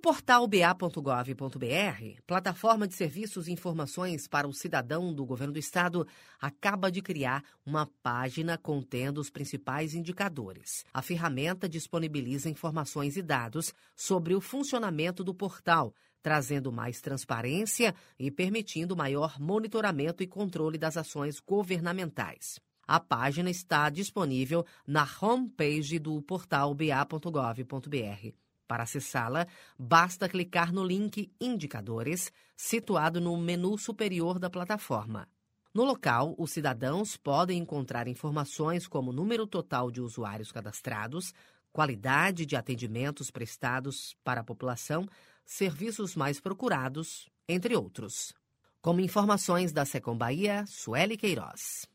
portal ba.gov.br, plataforma de serviços e informações para o cidadão do Governo do Estado, acaba de criar uma página contendo os principais indicadores. A ferramenta disponibiliza informações e dados sobre o funcionamento do portal, trazendo mais transparência e permitindo maior monitoramento e controle das ações governamentais. A página está disponível na homepage do portal ba.gov.br. Para acessá-la, basta clicar no link Indicadores, situado no menu superior da plataforma. No local, os cidadãos podem encontrar informações como número total de usuários cadastrados, qualidade de atendimentos prestados para a população, serviços mais procurados, entre outros. Como informações da Secom Bahia, Sueli Queiroz.